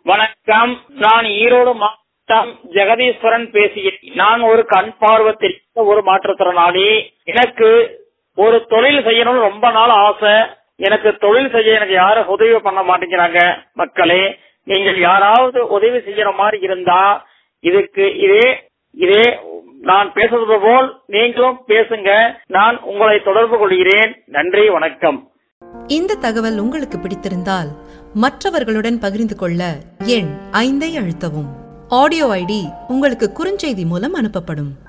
வணக்கம். நான் ஈரோடு மாவட்டம் ஜெகதீஸ்வரன் பேசுகிறேன். நான் ஒரு கண் பார்வத்தில் ஒரு மாற்றுத்திறனாளி. எனக்கு ஒரு தொழில் செய்யணும்னு ரொம்ப நாள் ஆசை. எனக்கு தொழில் செய்ய எனக்கு யாரும் உதவி பண்ண மாட்டேங்கிறாங்க. மக்களே, நீங்கள் யாராவது உதவி செய்யற மாதிரி இருந்தா இதுக்கு இதே நான் பேசுவது போல் நீங்களும் பேசுங்க. நான் உங்களை தொடர்பு கொள்கிறேன். நன்றி, வணக்கம். இந்த தகவல் உங்களுக்கு பிடித்திருந்தால் மற்றவர்களுடன் பகிர்ந்து கொள்ள எண் 5 அழுத்தவும். ஆடியோ ஐடி உங்களுக்கு குறுஞ்செய்தி மூலம் அனுப்பப்படும்.